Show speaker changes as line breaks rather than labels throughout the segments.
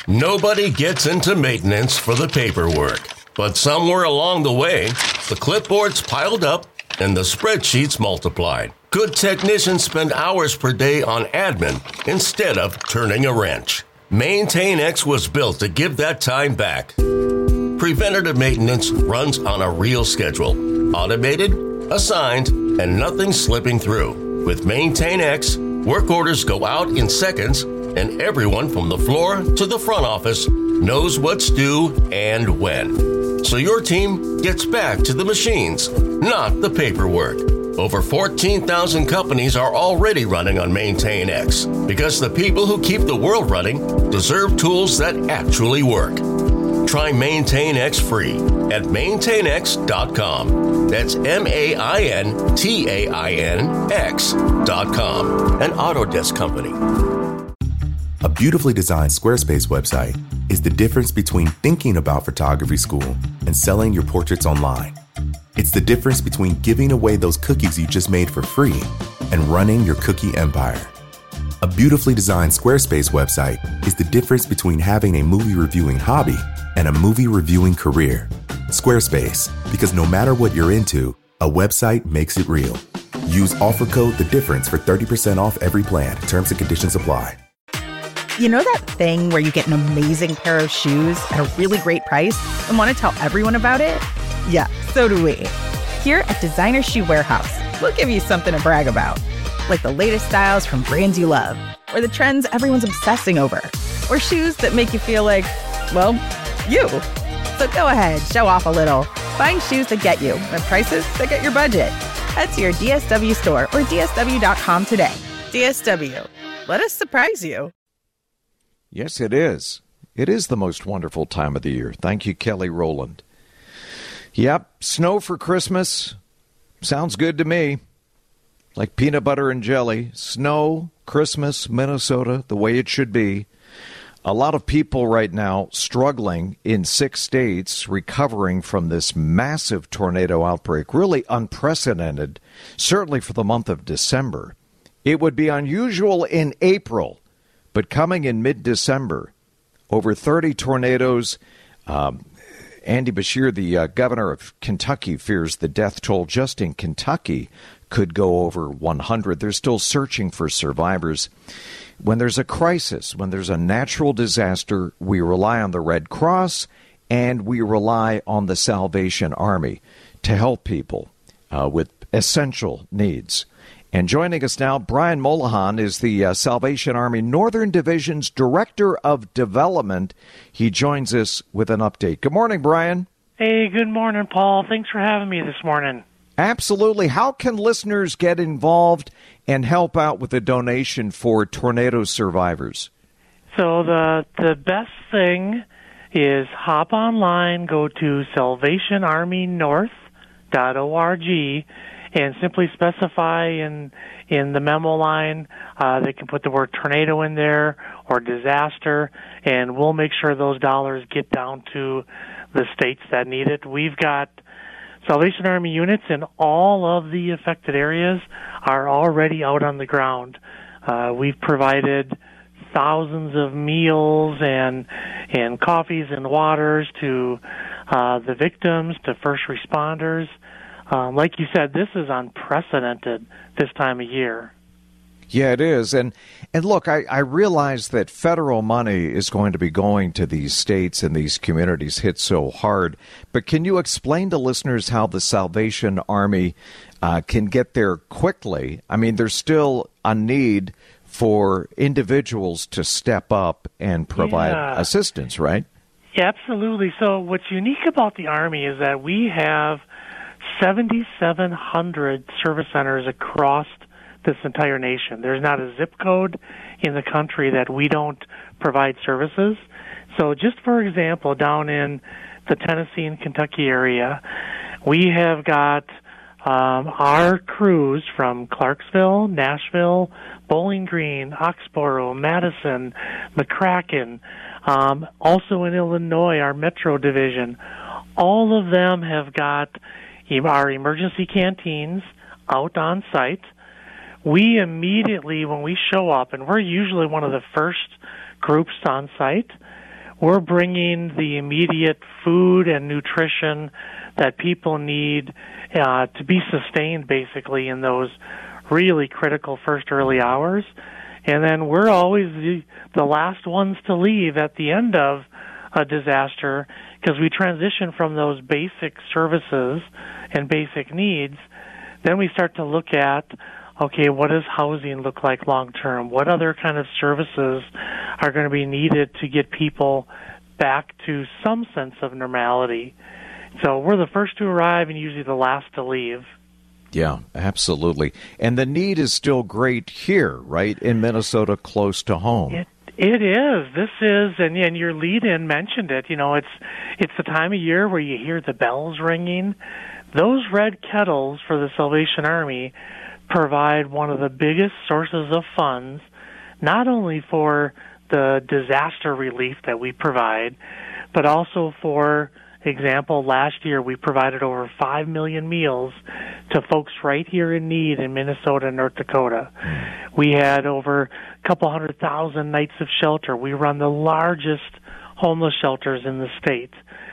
Nobody gets into maintenance for the paperwork. But somewhere along the way, the clipboards piled up and the spreadsheets multiplied. Good technicians spend hours per day on admin instead of turning a wrench. MaintainX was built to give that time back. Preventative maintenance runs on a real schedule. Automated, assigned, and nothing slipping through. With MaintainX, work orders go out in seconds, and everyone from the floor to the front office knows what's due and when. So your team gets back to the machines, not the paperwork. Over 14,000 companies are already running on MaintainX because the people who keep the world running deserve tools that actually work. Try MaintainX free at maintainx.com. That's MaintainX.com. An Autodesk company.
A beautifully designed Squarespace website is the difference between thinking about photography school and selling your portraits online. It's the difference between giving away those cookies you just made for free and running your cookie empire. A beautifully designed Squarespace website is the difference between having a movie reviewing hobby and a movie reviewing career. Squarespace, because no matter what you're into, a website makes it real. Use offer code The Difference for 30% off every plan. Terms and conditions apply.
You know that thing where you get an amazing pair of shoes at a really great price and want to tell everyone about it? Yeah, so do we. Here at Designer Shoe Warehouse, we'll give you something to brag about. Like the latest styles from brands you love, or the trends everyone's obsessing over, or shoes that make you feel like, well, you. So go ahead, show off a little. Find shoes that get you at prices that get your budget. Head to your DSW store or DSW.com today. DSW, let us surprise you.
Yes, it is. It is the most wonderful time of the year. Thank you, Kelly Rowland. Yep, snow for Christmas. Sounds good to me. Like peanut butter and jelly. Snow, Christmas, Minnesota, the way it should be. A lot of people right now struggling in 6 states, recovering from this massive tornado outbreak, really unprecedented, certainly for the month of December. It would be unusual in April, but coming in mid-December, over 30 tornadoes. Andy Beshear, the governor of Kentucky, fears the death toll just in Kentucky could go over 100. They're still searching for survivors. When there's a crisis, when there's a natural disaster, we rely on the Red Cross and we rely on the Salvation Army to help people with essential needs. And joining us now, Brian Molahan is the Salvation Army Northern Division's Director of Development. He joins us with an update. Good morning, Brian.
Hey, good morning, Paul. Thanks for having me this morning.
Absolutely. How can listeners get involved and help out with a donation for tornado survivors?
So the best thing is hop online, go to salvationarmynorth.org, and simply specify in the memo line, they can put the word tornado in there or disaster, and we'll make sure those dollars get down to the states that need it. We've got Salvation Army units in all of the affected areas are already out on the ground. We've provided thousands of meals and coffees and waters to the victims, to first responders. Like you said, this is unprecedented this time of year.
Yeah, it is. And look, I realize that federal money is going to be going to these states and these communities hit so hard. But can you explain to listeners how the Salvation Army can get there quickly? I mean, there's still a need for individuals to step up and provide assistance, right?
Yeah, absolutely. So what's unique about the Army is that we have 7,700 service centers across this entire nation. There's not a zip code in the country that we don't provide services. So just for example, down in the Tennessee and Kentucky area, we have got our crews from Clarksville, Nashville, Bowling Green, Oxborough, Madison, McCracken, also in Illinois, our Metro Division. All of them have got our emergency canteens out on site. We immediately, when we show up, and we're usually one of the first groups on site, we're bringing the immediate food and nutrition that people need to be sustained, basically, in those really critical first early hours. And then we're always the last ones to leave at the end of a disaster, because we transition from those basic services and basic needs. Then we start to look at, okay, what does housing look like long term? What other kind of services are going to be needed to get people back to some sense of normality? So we're the first to arrive and usually the last to leave.
Yeah, absolutely. And the need is still great here, right, in Minnesota, close to home.
It is. This is, and your lead-in mentioned it. You know, it's the time of year where you hear the bells ringing. Those red kettles for the Salvation Army provide one of the biggest sources of funds, not only for the disaster relief that we provide, but also for example, last year we provided over 5 million meals to folks right here in need in Minnesota and North Dakota. We had over a couple 100,000 nights of shelter. We run the largest homeless shelters in the state.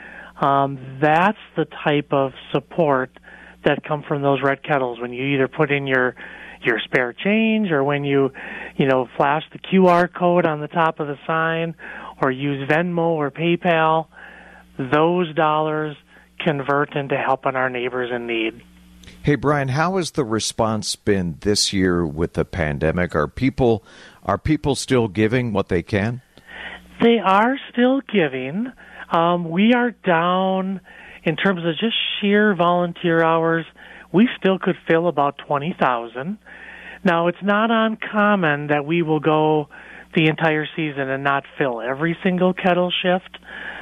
That's the type of support that come from those red kettles when you either put in your spare change, or when you flash the QR code on the top of the sign, or use Venmo or PayPal. Those dollars convert into helping our neighbors in need.
Hey, Brian, how has the response been this year with the pandemic? Are people still giving what they can?
They are still giving. We are down in terms of just sheer volunteer hours. We still could fill about 20,000. Now, it's not uncommon that we will go the entire season and not fill every single kettle shift.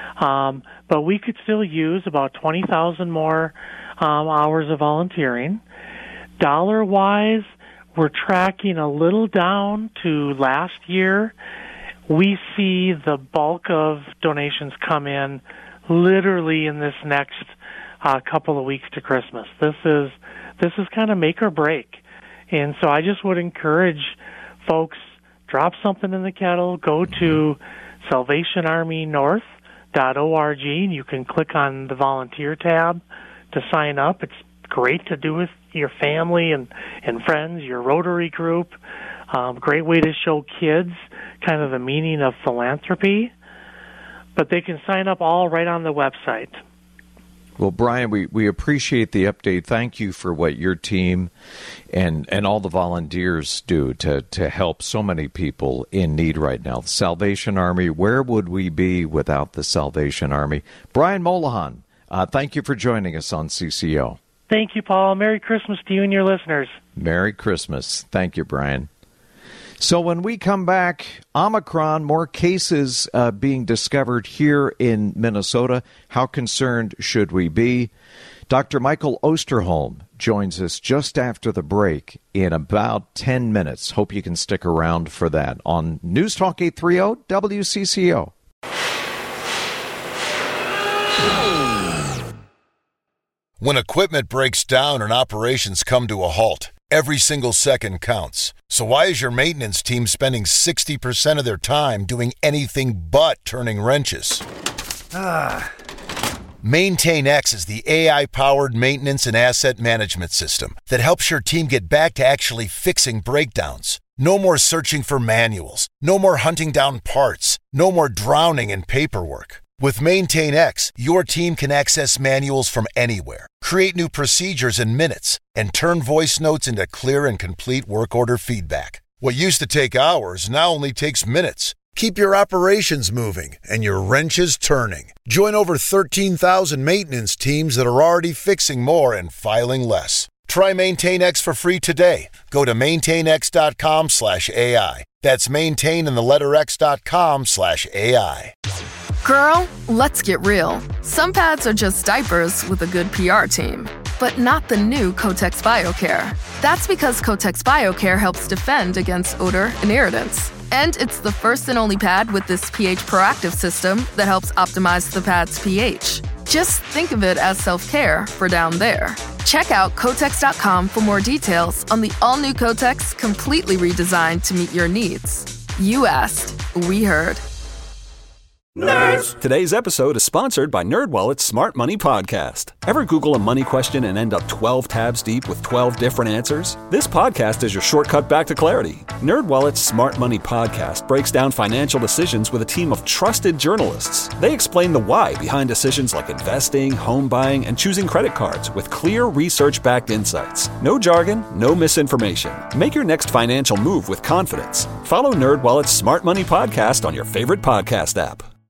But we could still use about 20,000 more hours of volunteering. Dollar-wise, we're tracking a little down to last year. We see the bulk of donations come in literally in this next couple of weeks to Christmas. This is kind of make or break. And so I just would encourage folks, drop something in the kettle, go to SalvationArmyNorth.org, and you can click on the volunteer tab to sign up. It's great to do with your family and friends, your Rotary group. Great way to show kids kind of the meaning of philanthropy. But they can sign up all right on the website.
Well, Brian, we appreciate the update. Thank you for what your team and all the volunteers do to help so many people in need right now. The Salvation Army, where would we be without the Salvation Army? Brian Molahan, thank you for joining us on CCO.
Thank you, Paul. Merry Christmas to you and your listeners.
Merry Christmas. Thank you, Brian. So when we come back, Omicron, more cases being discovered here in Minnesota. How concerned should we be? Dr. Michael Osterholm joins us just after the break in about 10 minutes. Hope you can stick around for that on News Talk 830 WCCO.
When equipment breaks down and operations come to a halt, every single second counts. So why is your maintenance team spending 60% of their time doing anything but turning wrenches? MaintainX is the AI-powered maintenance and asset management system that helps your team get back to actually fixing breakdowns. No more searching for manuals. No more hunting down parts. No more drowning in paperwork. With MaintainX, your team can access manuals from anywhere, create new procedures in minutes, and turn voice notes into clear and complete work order feedback. What used to take hours now only takes minutes. Keep your operations moving and your wrenches turning. Join over 13,000 maintenance teams that are already fixing more and filing less. Try MaintainX for free today. Go to maintainx.com/AI. That's maintain and the letter x.com/AI.
Girl, let's get real. Some pads are just diapers with a good PR team, but not the new Kotex BioCare. That's because Kotex BioCare helps defend against odor and irritants. And it's the first and only pad with this pH proactive system that helps optimize the pad's pH. Just think of it as self-care for down there. Check out Kotex.com for more details on the all-new Kotex, completely redesigned to meet your needs. You asked, we heard.
Nerds! Today's episode is sponsored by NerdWallet's Smart Money Podcast. Ever Google a money question and end up 12 tabs deep with 12 different answers? This podcast is your shortcut back to clarity. NerdWallet's Smart Money Podcast breaks down financial decisions with a team of trusted journalists. They explain the why behind decisions like investing, home buying, and choosing credit cards with clear research-backed insights. No jargon, no misinformation. Make your next financial move with confidence. Follow NerdWallet's Smart Money Podcast on your favorite podcast app.